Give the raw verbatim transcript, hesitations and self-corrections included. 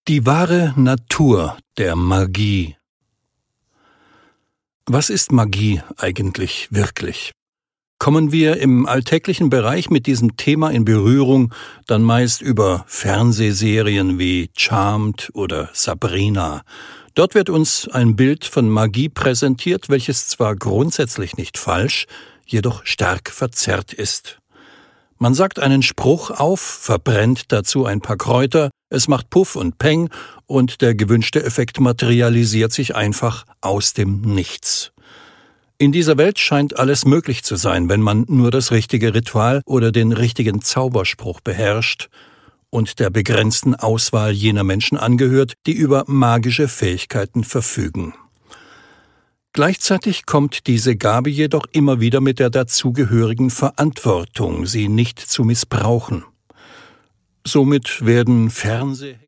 Die wahre Natur der Magie. Was ist Magie eigentlich wirklich? Kommen wir im alltäglichen Bereich mit diesem Thema in Berührung, dann meist über Fernsehserien wie Charmed oder Sabrina. Dort wird uns ein Bild von Magie präsentiert, welches zwar grundsätzlich nicht falsch, jedoch stark verzerrt ist. Man sagt einen Spruch auf, verbrennt dazu ein paar Kräuter, es macht Puff und Peng und der gewünschte Effekt materialisiert sich einfach aus dem Nichts. In dieser Welt scheint alles möglich zu sein, wenn man nur das richtige Ritual oder den richtigen Zauberspruch beherrscht und der begrenzten Auswahl jener Menschen angehört, die über magische Fähigkeiten verfügen. Gleichzeitig kommt diese Gabe jedoch immer wieder mit der dazugehörigen Verantwortung, sie nicht zu missbrauchen. Somit werden Fernseh